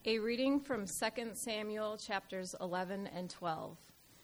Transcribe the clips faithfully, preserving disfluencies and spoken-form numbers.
A reading from Second Samuel chapters eleven and twelve.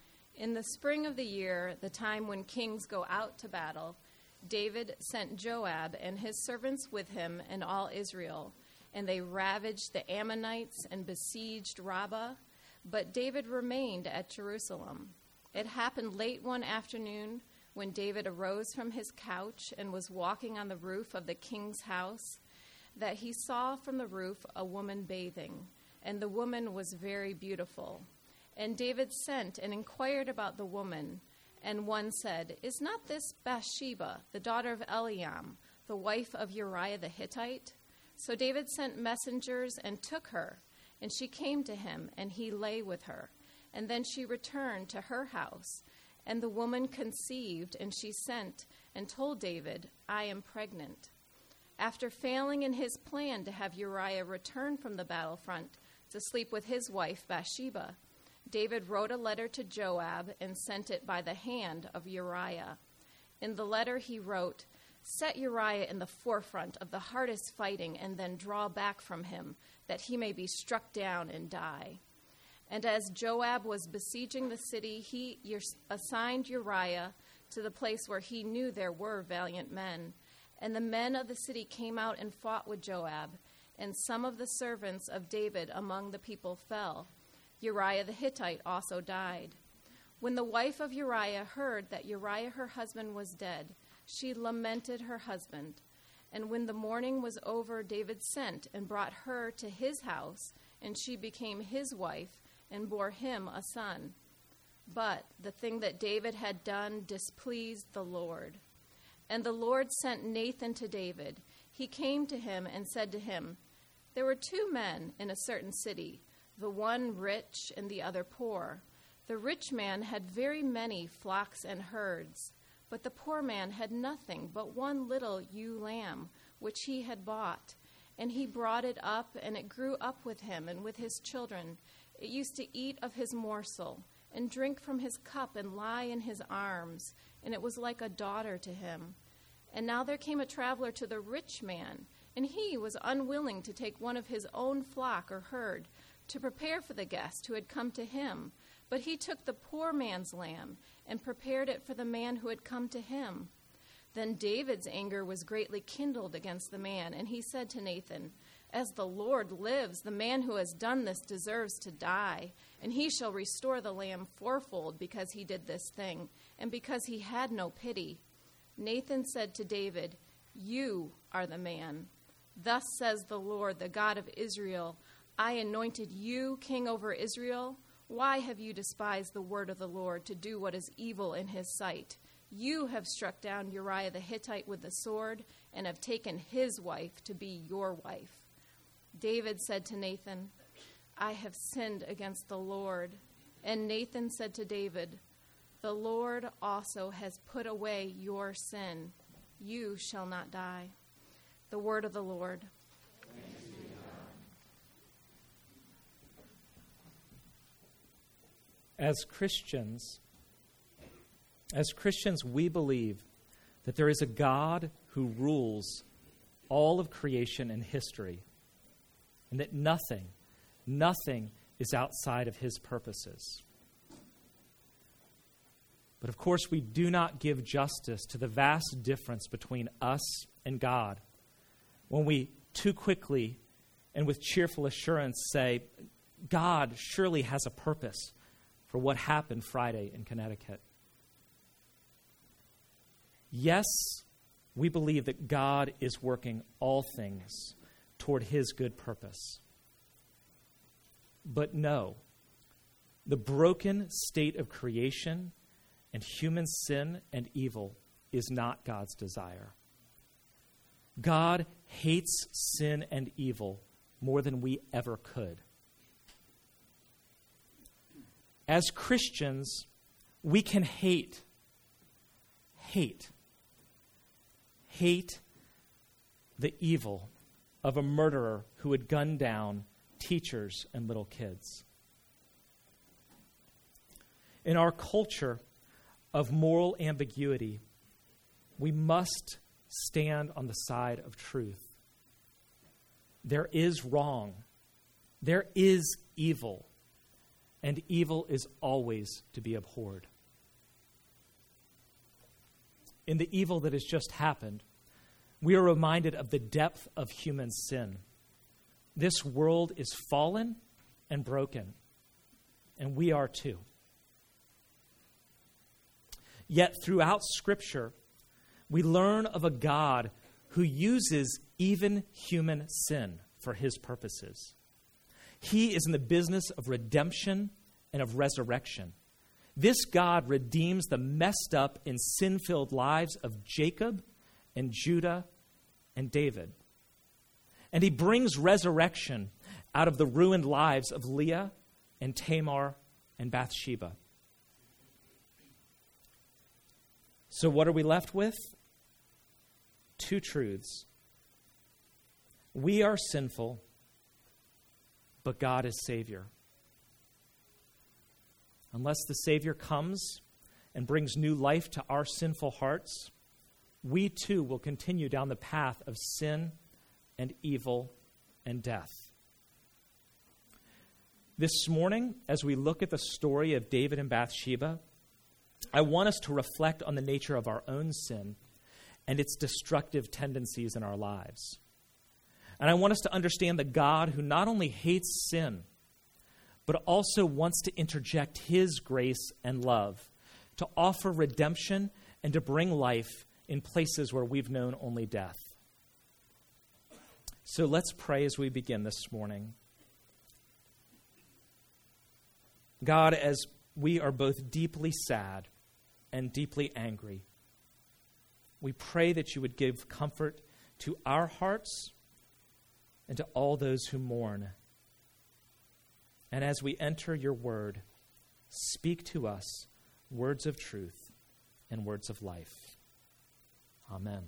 In the spring of the year, the time when kings go out to battle, David sent Joab and his servants with him and all Israel, and they ravaged the Ammonites and besieged Rabbah, but David remained at Jerusalem. It happened late one afternoon when David arose from his couch and was walking on the roof of the king's house, that he saw from the roof a woman bathing, and the woman was very beautiful. And David sent and inquired about the woman, and one said, "Is not this Bathsheba, the daughter of Eliam, the wife of Uriah the Hittite?" So David sent messengers and took her, and she came to him, and he lay with her. And then she returned to her house, and the woman conceived, and she sent and told David, "I am pregnant." After failing in his plan to have Uriah return from the battlefront to sleep with his wife Bathsheba, David wrote a letter to Joab and sent it by the hand of Uriah. In the letter he wrote, "Set Uriah in the forefront of the hardest fighting and then draw back from him, that he may be struck down and die." And as Joab was besieging the city, he assigned Uriah to the place where he knew there were valiant men. And the men of the city came out and fought with Joab, and some of the servants of David among the people fell. Uriah the Hittite also died. When the wife of Uriah heard that Uriah her husband was dead, she lamented her husband. And when the mourning was over, David sent and brought her to his house, and she became his wife and bore him a son. But the thing that David had done displeased the Lord. And the Lord sent Nathan to David. He came to him and said to him, "There were two men in a certain city, the one rich and the other poor. The rich man had very many flocks and herds, but the poor man had nothing but one little ewe lamb, which he had bought. And he brought it up, and it grew up with him and with his children. It used to eat of his morsel, and drink from his cup, and lie in his arms, and it was like a daughter to him. And now there came a traveler to the rich man, and he was unwilling to take one of his own flock or herd to prepare for the guest who had come to him. But he took the poor man's lamb and prepared it for the man who had come to him. Then David's anger was greatly kindled against the man, and he said to Nathan, 'As the Lord lives, the man who has done this deserves to die, and he shall restore the lamb fourfold because he did this thing, and because he had no pity.' Nathan said to David, 'You are the man. Thus says the Lord, the God of Israel, I anointed you king over Israel. Why have you despised the word of the Lord to do what is evil in his sight? You have struck down Uriah the Hittite with the sword and have taken his wife to be your wife.' David said to Nathan, 'I have sinned against the Lord.' And Nathan said to David, 'The Lord also has put away your sin. You shall not die.'" The word of the Lord. Thanks be to God. As Christians, as Christians, we believe that there is a God who rules all of creation and history, and that nothing, nothing is outside of his purposes. But of course, we do not give justice to the vast difference between us and God when we too quickly and with cheerful assurance say, "God surely has a purpose for what happened Friday in Connecticut." Yes, we believe that God is working all things toward his good purpose. But no, the broken state of creation and human sin and evil is not God's desire. God hates sin and evil more than we ever could. As Christians, we can hate, hate, hate the evil of a murderer who had gunned down teachers and little kids. In our culture of moral ambiguity, we must stand on the side of truth. There is wrong, There is evil, and evil is always to be abhorred. In the evil that has just happened, we are reminded of the depth of human sin. This world is fallen and broken, and we are too. Yet throughout Scripture, we learn of a God who uses even human sin for his purposes. He is in the business of redemption and of resurrection. This God redeems the messed up and sin-filled lives of Jacob and Judah and David. And he brings resurrection out of the ruined lives of Leah and Tamar and Bathsheba. So what are we left with? Two truths. We are sinful, but God is Savior. Unless the Savior comes and brings new life to our sinful hearts, we too will continue down the path of sin and evil and death. This morning, as we look at the story of David and Bathsheba, I want us to reflect on the nature of our own sin and its destructive tendencies in our lives. And I want us to understand the God who not only hates sin, but also wants to interject his grace and love to offer redemption and to bring life in places where we've known only death. So let's pray as we begin this morning. God, as we are both deeply sad and deeply angry, we pray that you would give comfort to our hearts and to all those who mourn. And as we enter your word, speak to us words of truth and words of life. Amen.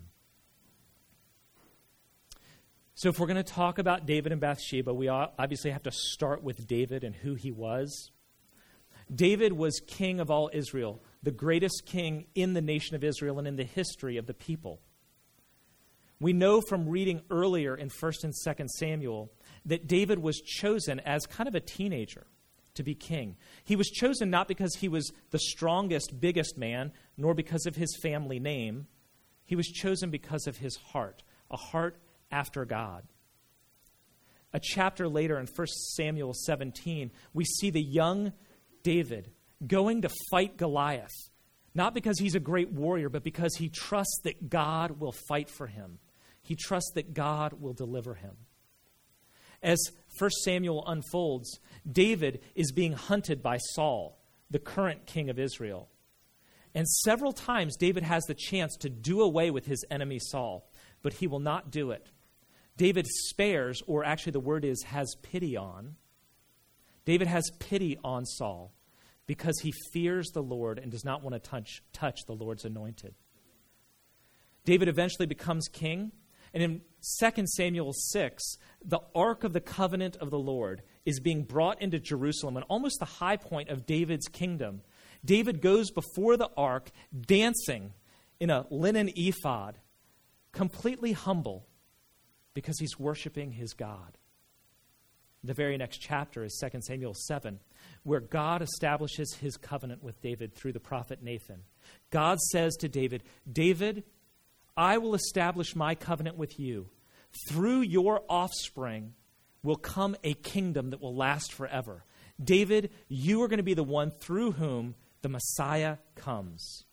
So if we're going to talk about David and Bathsheba, we obviously have to start with David and who he was. David was king of all Israel, the greatest king in the nation of Israel and in the history of the people. We know from reading earlier in First and Second Samuel that David was chosen as kind of a teenager to be king. He was chosen not because he was the strongest, biggest man, nor because of his family name. He was chosen because of his heart, a heart after God. A chapter later in First Samuel seventeen, we see the young David going to fight Goliath, not because he's a great warrior, but because he trusts that God will fight for him. He trusts that God will deliver him. As First Samuel unfolds, David is being hunted by Saul, the current king of Israel. And several times David has the chance to do away with his enemy Saul, but he will not do it. David spares, or actually the word is has pity on. David has pity on Saul because he fears the Lord and does not want to touch, touch the Lord's anointed. David eventually becomes king. And in Second Samuel six, the Ark of the Covenant of the Lord is being brought into Jerusalem, and almost the high point of David's kingdom. David goes before the Ark dancing in a linen ephod, completely humble because he's worshiping his God. The very next chapter is Second Samuel seven, where God establishes his covenant with David through the prophet Nathan. God says to David, David, I will establish my covenant with you. Through your offspring will come a kingdom that will last forever. David, you are going to be the one through whom the Messiah comes.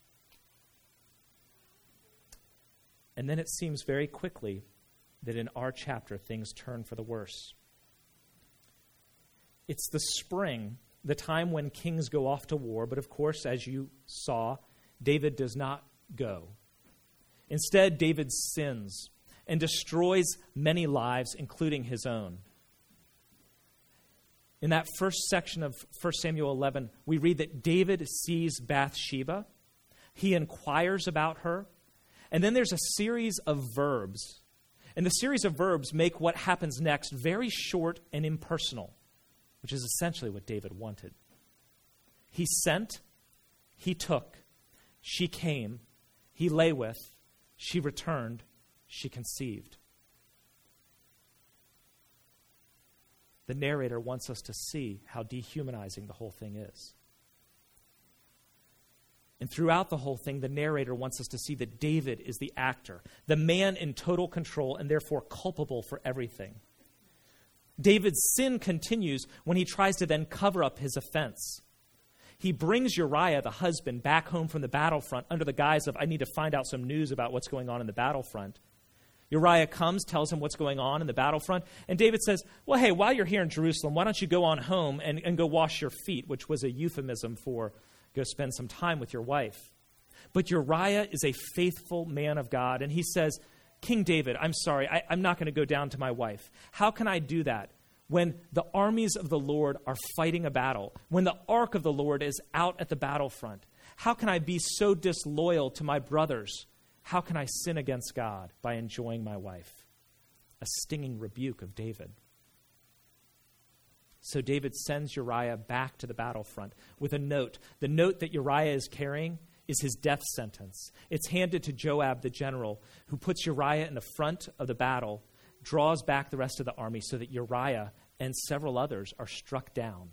And then it seems very quickly that in our chapter things turn for the worse. It's the spring, the time when kings go off to war, but of course, as you saw, David does not go. Instead, David sins and destroys many lives, including his own. In that first section of First Samuel eleven, we read that David sees Bathsheba. He inquires about her. And then there's a series of verbs. And the series of verbs make what happens next very short and impersonal, which is essentially what David wanted. He sent, he took, she came, he lay with, she returned, she conceived. the narrator wants us to see how dehumanizing the whole thing is. And throughout the whole thing, the narrator wants us to see that David is the actor, the man in total control and therefore culpable for everything. David's sin continues when he tries to then cover up his offense. He brings Uriah, the husband, back home from the battlefront under the guise of, I need to find out some news about what's going on in the battlefront. Uriah comes, tells him what's going on in the battlefront, and David says, well, hey, while you're here in Jerusalem, why don't you go on home and, and go wash your feet, which was a euphemism for go spend some time with your wife. But Uriah is a faithful man of God, and he says, King David, I'm sorry, I, I'm not going to go down to my wife. How can I do that when the armies of the Lord are fighting a battle, when the ark of the Lord is out at the battlefront? How can I be so disloyal to my brothers? How can I sin against God by enjoying my wife? A stinging rebuke of David. So David sends Uriah back to the battlefront with a note. The note that Uriah is carrying is his death sentence. It's handed to Joab, the general, who puts Uriah in the front of the battle, draws back the rest of the army so that Uriah and several others are struck down.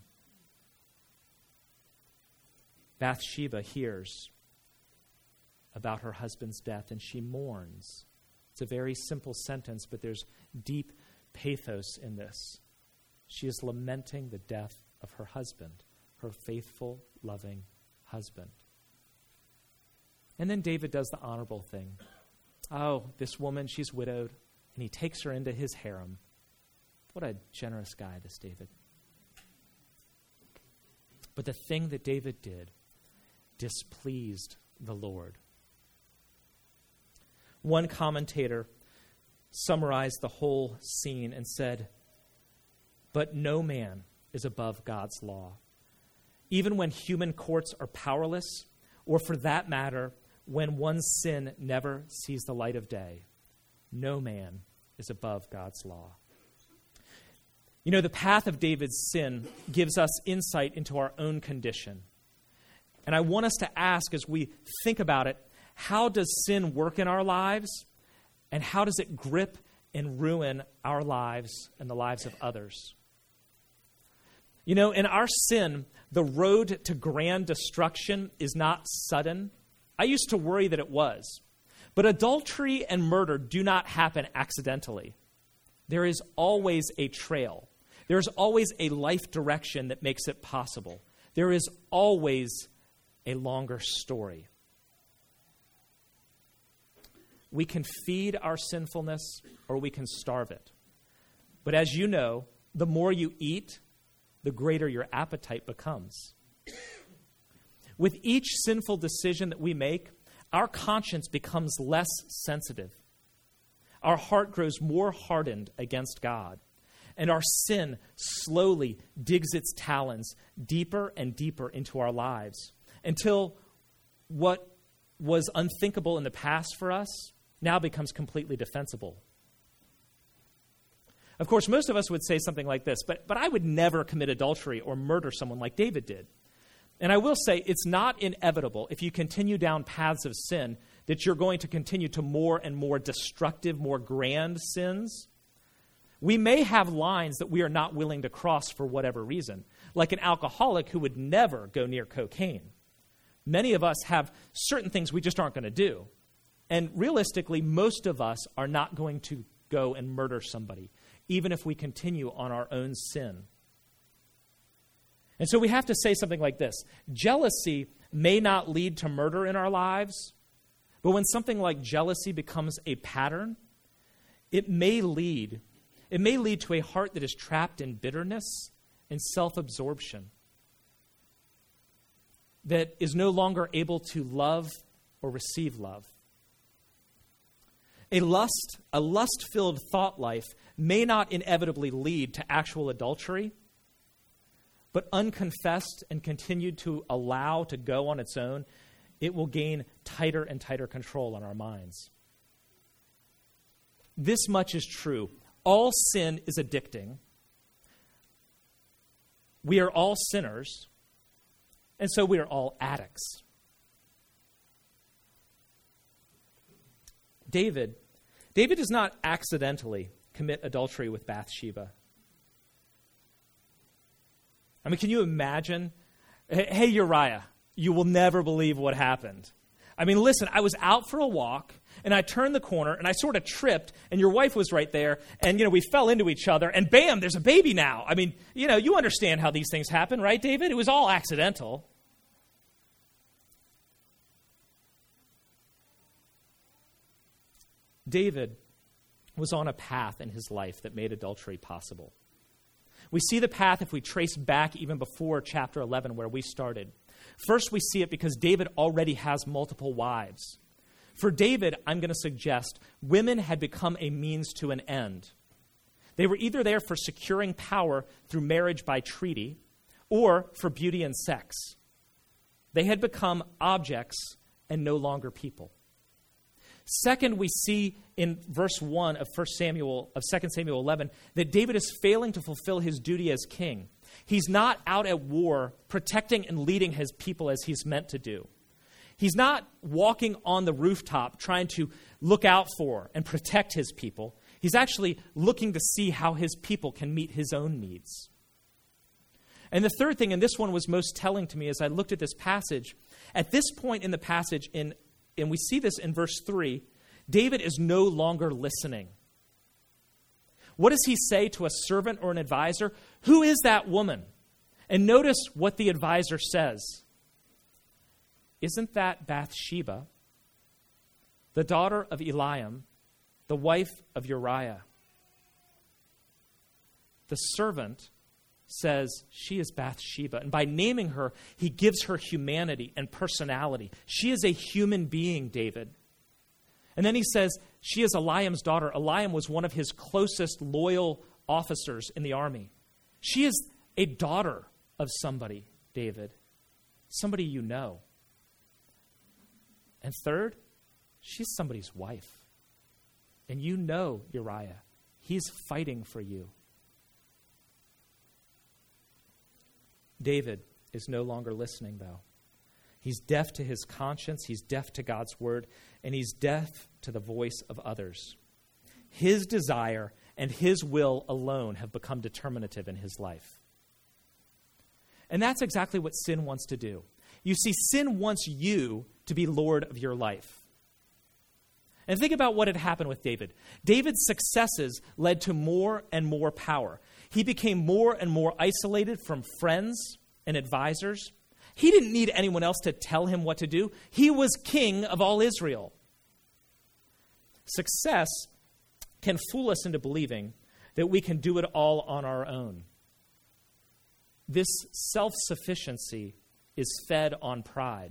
Bathsheba hears about her husband's death, and she mourns. It's a very simple sentence, but there's deep pathos in this. She is lamenting the death of her husband, her faithful, loving husband. And then David does the honorable thing. Oh, this woman, she's widowed, and he takes her into his harem. What a generous guy, this David. But the thing that David did displeased the Lord. One commentator summarized the whole scene and said, but no man is above God's law. Even when human courts are powerless, or for that matter, when one's sin never sees the light of day, no man is above God's law. You know, the path of David's sin gives us insight into our own condition. And I want us to ask, as we think about it, how does sin work in our lives, and how does it grip and ruin our lives and the lives of others? You know, in our sin, the road to grand destruction is not sudden. I used to worry that it was. But adultery and murder do not happen accidentally. There is always a trail. There is always a life direction that makes it possible. There is always a longer story. We can feed our sinfulness or we can starve it. But as you know, the more you eat, the greater your appetite becomes. With each sinful decision that we make, our conscience becomes less sensitive. Our heart grows more hardened against God. And our sin slowly digs its talons deeper and deeper into our lives until what was unthinkable in the past for us now becomes completely defensible. Of course, most of us would say something like this, but, but I would never commit adultery or murder someone like David did. And I will say it's not inevitable if you continue down paths of sin that you're going to continue to more and more destructive, more grand sins. We may have lines that we are not willing to cross for whatever reason, like an alcoholic who would never go near cocaine. Many of us have certain things we just aren't going to do. And realistically, most of us are not going to go and murder somebody, even if we continue on our own sin. And so we have to say something like this. Jealousy may not lead to murder in our lives, but when something like jealousy becomes a pattern, it may lead, it may lead to a heart that is trapped in bitterness and self-absorption, that is no longer able to love or receive love. A lust, a lust-filled thought life may not inevitably lead to actual adultery, but unconfessed and continued to allow to go on its own, it will gain tighter and tighter control on our minds. This much is true. All sin is addicting. We are all sinners, and so we are all addicts. David, David does not accidentally commit adultery with Bathsheba. I mean, can you imagine? Hey, Uriah, you will never believe what happened. I mean, listen, I was out for a walk, and I turned the corner, and I sort of tripped, and your wife was right there, and, you know, we fell into each other, and bam, there's a baby now. I mean, you know, you understand how these things happen, right, David? It was all accidental. David was on a path in his life that made adultery possible. We see the path if we trace back even before chapter eleven, where we started. First, we see it because David already has multiple wives. For David, I'm going to suggest, women had become a means to an end. They were either there for securing power through marriage by treaty or for beauty and sex. They had become objects and no longer people. Second, we see in verse one of First Samuel of Second Samuel eleven that David is failing to fulfill his duty as king. He's not out at war protecting and leading his people as he's meant to do. He's not walking on the rooftop trying to look out for and protect his people. He's actually looking to see how his people can meet his own needs. And the third thing, and this one was most telling to me as I looked at this passage, at this point in the passage, in, and we see this in verse three, David is no longer listening. What does he say to a servant or an advisor? Who is that woman? And notice what the advisor says. Isn't that Bathsheba, the daughter of Eliam, the wife of Uriah? The servant says she is Bathsheba. And by naming her, he gives her humanity and personality. She is a human being, David. And then he says she is Eliam's daughter. Eliam was one of his closest loyal officers in the army. She is a daughter of somebody, David, somebody you know. And third, she's somebody's wife. And you know Uriah. He's fighting for you. David is no longer listening, though. He's deaf to his conscience, he's deaf to God's word, and he's deaf to the voice of others. His desire and his will alone have become determinative in his life. And that's exactly what sin wants to do. You see, sin wants you to be Lord of your life. And think about what had happened with David. David's successes led to more and more power. He became more and more isolated from friends and advisors. He didn't need anyone else to tell him what to do. He was king of all Israel. Success can fool us into believing that we can do it all on our own. This self-sufficiency is fed on pride.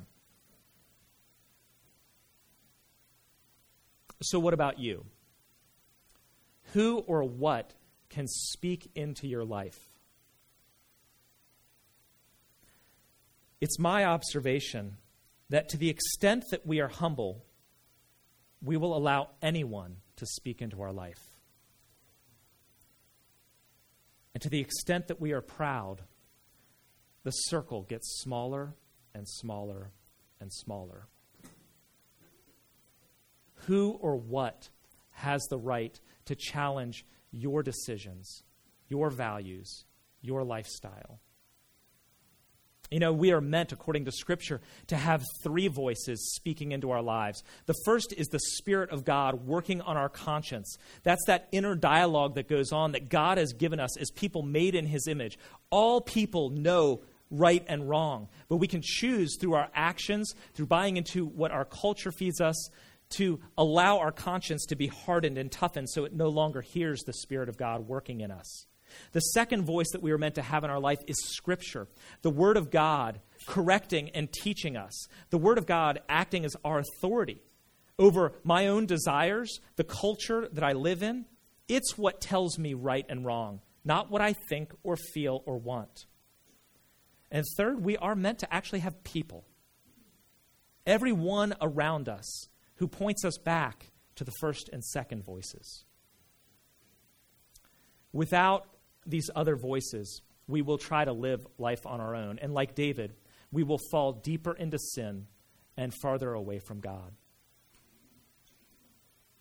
So what about you? Who or what can speak into your life? It's my observation that to the extent that we are humble, we will allow anyone to speak into our life. And to the extent that we are proud, the circle gets smaller and smaller and smaller. Who or what has the right to challenge your decisions, your values, your lifestyle? You know, we are meant, according to Scripture, to have three voices speaking into our lives. The first is the Spirit of God working on our conscience. That's that inner dialogue that goes on that God has given us as people made in His image. All people know right and wrong, but we can choose through our actions, through buying into what our culture feeds us, to allow our conscience to be hardened and toughened so it no longer hears the Spirit of God working in us. The second voice that we are meant to have in our life is Scripture, the Word of God correcting and teaching us, the Word of God acting as our authority over my own desires, the culture that I live in. It's what tells me right and wrong, not what I think or feel or want. And third, we are meant to actually have people, everyone around us who points us back to the first and second voices. Without these other voices, we will try to live life on our own. And like David, we will fall deeper into sin and farther away from God.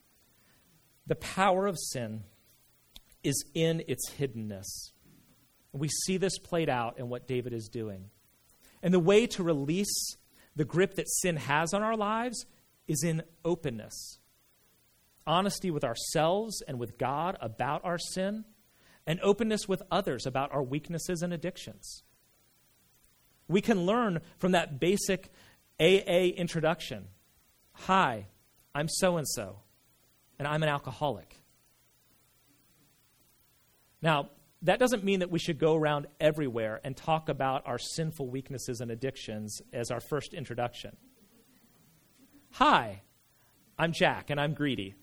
The power of sin is in its hiddenness. And we see this played out in what David is doing. And the way to release the grip that sin has on our lives is in openness. Honesty with ourselves and with God about our sin, and openness with others about our weaknesses and addictions. We can learn from that basic A A introduction. Hi, I'm so-and-so, and I'm an alcoholic. Now, that doesn't mean that we should go around everywhere and talk about our sinful weaknesses and addictions as our first introduction. Hi, I'm Jack, and I'm greedy.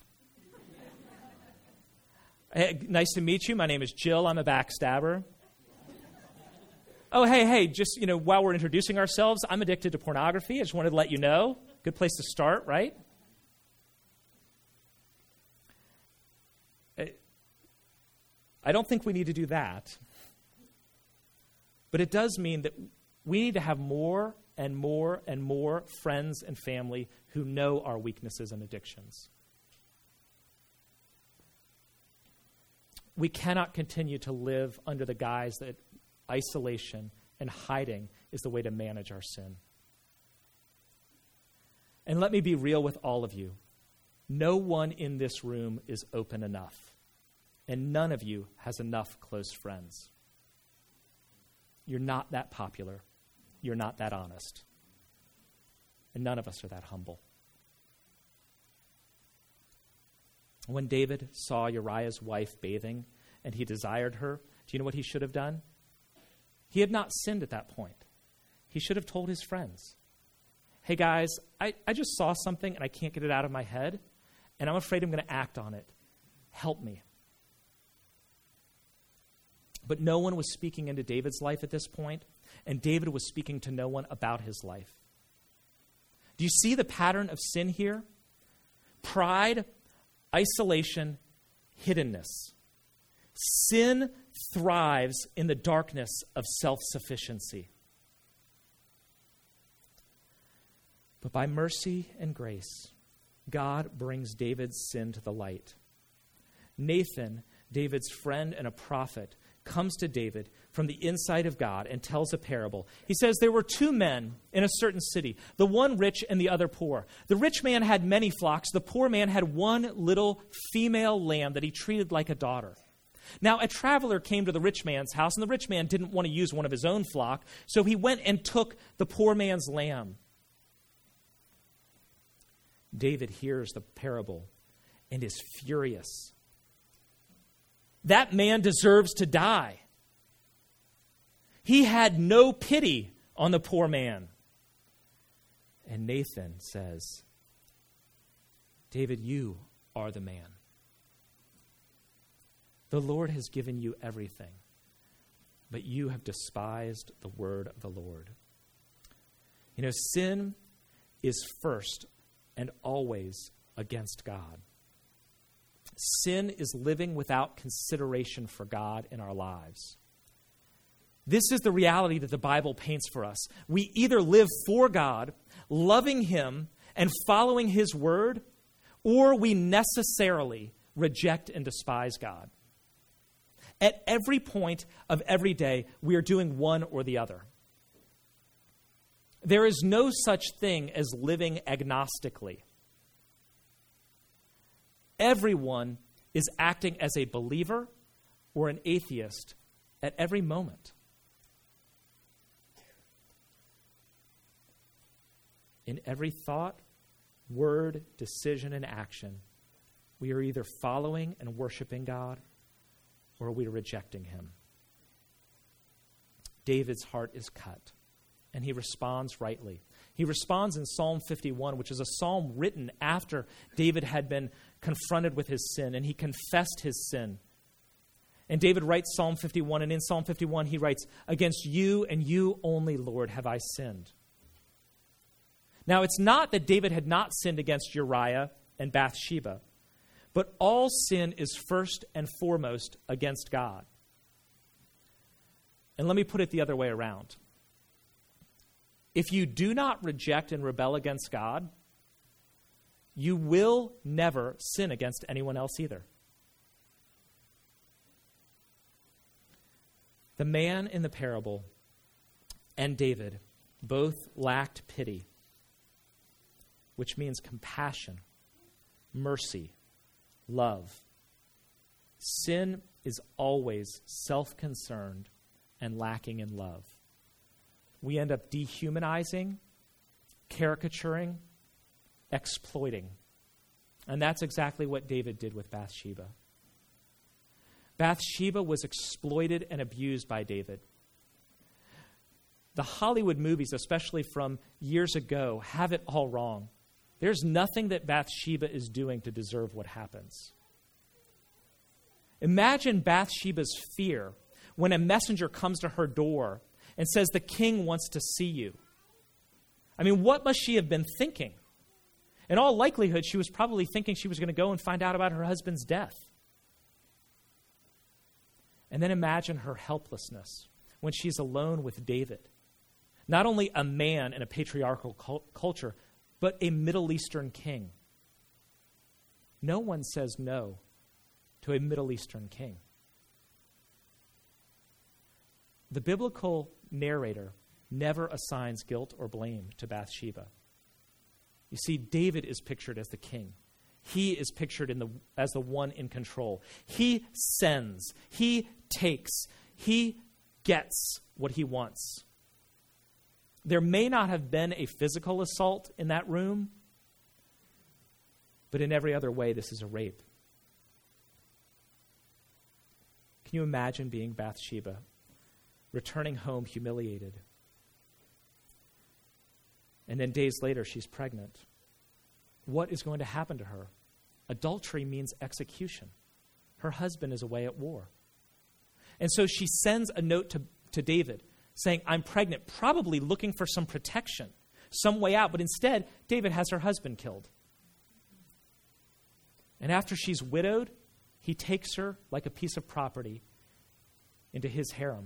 Hey, nice to meet you. My name is Jill. I'm a backstabber. Oh, hey, hey, just, you know, while we're introducing ourselves, I'm addicted to pornography. I just wanted to let you know. Good place to start, right? I don't think we need to do that. But it does mean that we need to have more and more and more friends and family who know our weaknesses and addictions. We cannot continue to live under the guise that isolation and hiding is the way to manage our sin. And let me be real with all of you. No one in this room is open enough. And none of you has enough close friends. You're not that popular. You're not that honest. And none of us are that humble. When David saw Uriah's wife bathing and he desired her, do you know what he should have done? He had not sinned at that point. He should have told his friends, hey guys, I, I just saw something and I can't get it out of my head, and I'm afraid I'm going to act on it. Help me. But no one was speaking into David's life at this point, and David was speaking to no one about his life. Do you see the pattern of sin here? Pride, isolation, hiddenness. Sin thrives in the darkness of self-sufficiency. But by mercy and grace, God brings David's sin to the light. Nathan, David's friend and a prophet, comes to David from the inside of God and tells a parable. He says, there were two men in a certain city, the one rich and the other poor. The rich man had many flocks. The poor man had one little female lamb that he treated like a daughter. Now, a traveler came to the rich man's house, and the rich man didn't want to use one of his own flock, so he went and took the poor man's lamb. David hears the parable and is furious. That man deserves to die. He had no pity on the poor man. And Nathan says, David, you are the man. The Lord has given you everything, but you have despised the word of the Lord. You know, sin is first and always against God. Sin is living without consideration for God in our lives. This is the reality that the Bible paints for us. We either live for God, loving Him and following His word, or we necessarily reject and despise God. At every point of every day, we are doing one or the other. There is no such thing as living agnostically. Everyone is acting as a believer or an atheist at every moment. In every thought, word, decision, and action, we are either following and worshiping God or we are rejecting Him. David's heart is cut, and he responds rightly. He responds in Psalm fifty-one, which is a psalm written after David had been confronted with his sin, and he confessed his sin. And David writes Psalm fifty-one, and in Psalm fifty-one he writes, "Against you and you only, Lord, have I sinned." Now, it's not that David had not sinned against Uriah and Bathsheba, but all sin is first and foremost against God. And let me put it the other way around. If you do not reject and rebel against God, you will never sin against anyone else either. The man in the parable and David both lacked pity, which means compassion, mercy, love. Sin is always self-concerned and lacking in love. We end up dehumanizing, caricaturing, exploiting. And that's exactly what David did with Bathsheba. Bathsheba was exploited and abused by David. The Hollywood movies, especially from years ago, have it all wrong. There's nothing that Bathsheba is doing to deserve what happens. Imagine Bathsheba's fear when a messenger comes to her door and says, "The king wants to see you." I mean, what must she have been thinking? In all likelihood, she was probably thinking she was going to go and find out about her husband's death. And then imagine her helplessness when she's alone with David. Not only a man in a patriarchal cult- culture, but a Middle Eastern king. No one says no to a Middle Eastern king. The biblical narrator never assigns guilt or blame to Bathsheba. You see, David is pictured as the king. He is pictured in the, as the one in control. He sends. He takes. He gets what he wants. There may not have been a physical assault in that room, but in every other way, this is a rape. Can you imagine being Bathsheba, returning home humiliated? And then days later, she's pregnant. What is going to happen to her? Adultery means execution. Her husband is away at war. And so she sends a note to, to David saying, "I'm pregnant," probably looking for some protection, some way out. But instead, David has her husband killed. And after she's widowed, he takes her like a piece of property into his harem.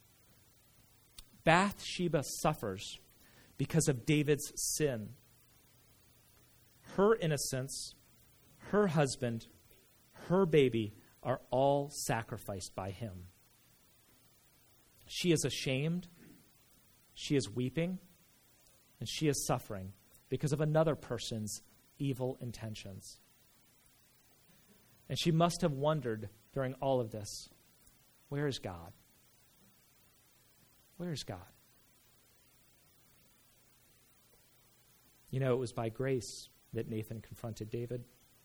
Bathsheba suffers because of David's sin. Her innocence, her husband, her baby are all sacrificed by him. She is ashamed, she is weeping, and she is suffering because of another person's evil intentions. And she must have wondered during all of this, where is God? Where is God? You know, it was by grace that Nathan confronted David.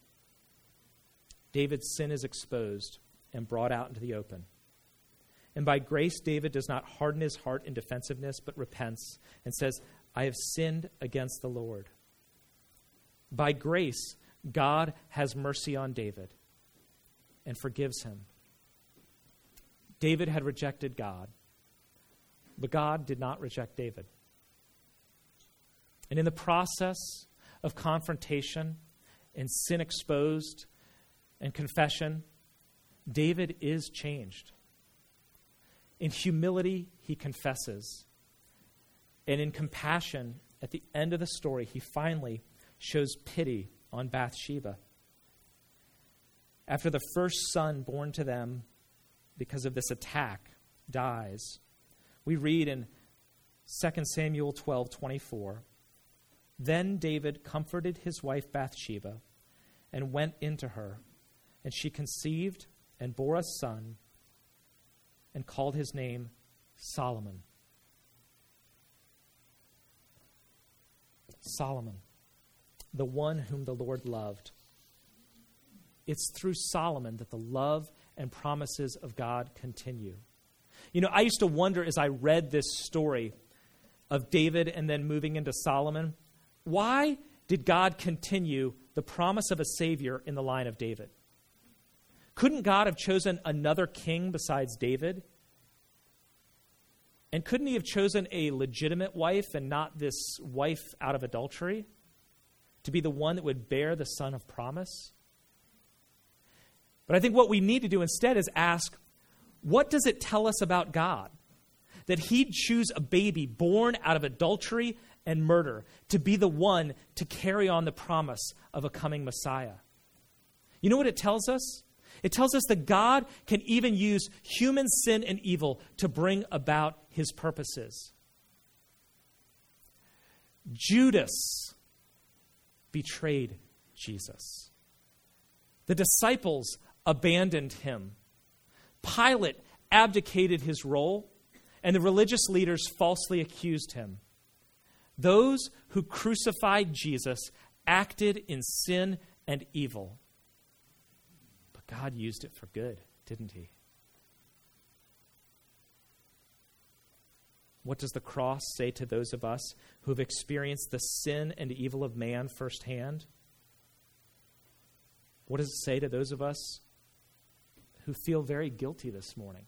David's sin is exposed and brought out into the open. And by grace, David does not harden his heart in defensiveness, but repents and says, "I have sinned against the Lord." By grace, God has mercy on David and forgives him. David had rejected God, but God did not reject David. And in the process of confrontation and sin exposed and confession, David is changed. In humility, he confesses. And in compassion, at the end of the story, he finally shows pity on Bathsheba. After the first son born to them because of this attack dies, we read in Second Samuel twelve twenty-four, "Then David comforted his wife Bathsheba and went into her, and she conceived and bore a son and called his name Solomon." Solomon, the one whom the Lord loved. It's through Solomon that the love and promises of God continue. You know, I used to wonder as I read this story of David and then moving into Solomon, why did God continue the promise of a Savior in the line of David? Couldn't God have chosen another king besides David? And couldn't he have chosen a legitimate wife and not this wife out of adultery to be the one that would bear the son of promise? But I think what we need to do instead is ask, what does it tell us about God that he'd choose a baby born out of adultery and murder to be the one to carry on the promise of a coming Messiah? You know what it tells us? It tells us that God can even use human sin and evil to bring about his purposes. Judas betrayed Jesus. The disciples abandoned him. Pilate abdicated his role, and the religious leaders falsely accused him. Those who crucified Jesus acted in sin and evil. But God used it for good, didn't he? What does the cross say to those of us who have experienced the sin and evil of man firsthand? What does it say to those of us who feel very guilty this morning?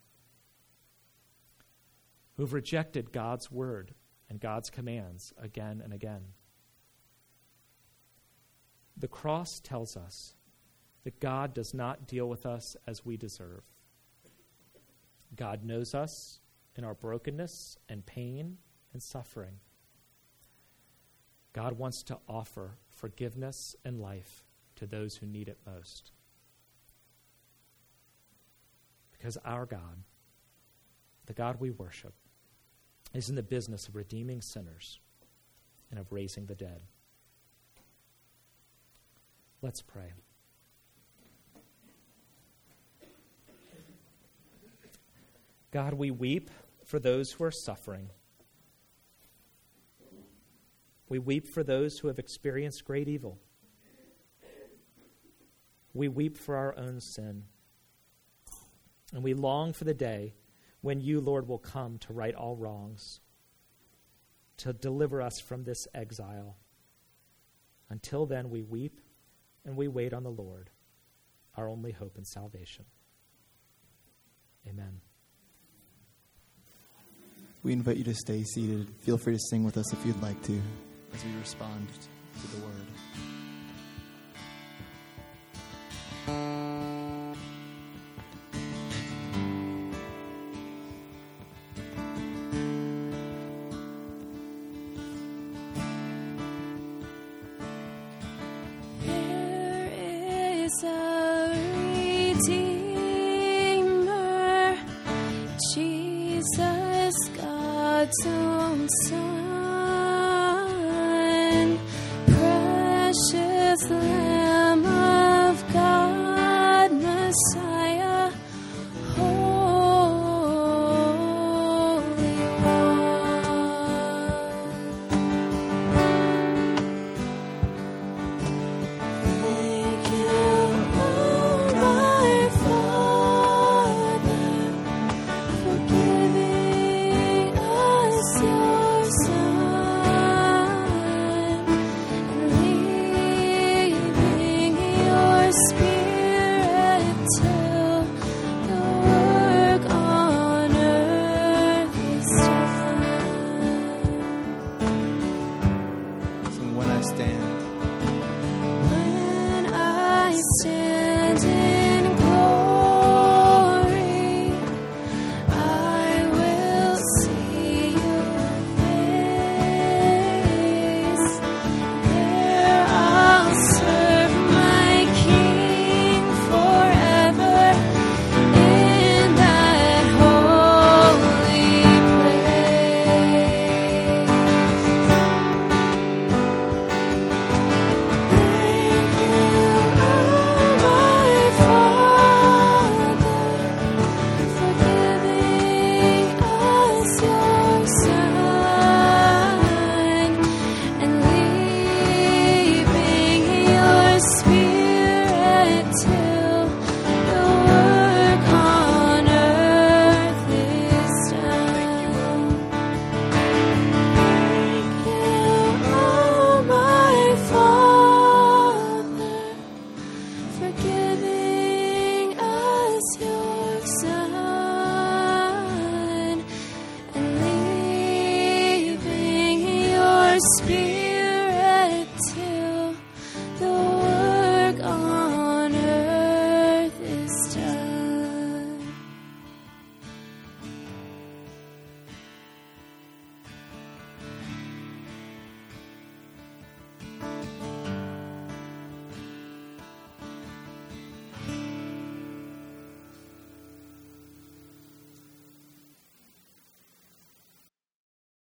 Who've rejected God's word and God's commands again and again? The cross tells us that God does not deal with us as we deserve. God knows us in our brokenness and pain and suffering. God wants to offer forgiveness and life to those who need it most. Because our God, the God we worship, is in the business of redeeming sinners and of raising the dead. Let's pray. God, we weep for those who are suffering. We weep for those who have experienced great evil. We weep for our own sin. And we long for the day when you, Lord, will come to right all wrongs, to deliver us from this exile. Until then, we weep and we wait on the Lord, our only hope and salvation. Amen. We invite you to stay seated. Feel free to sing with us if you'd like to, as we respond to the word. Lamb of God, Messiah.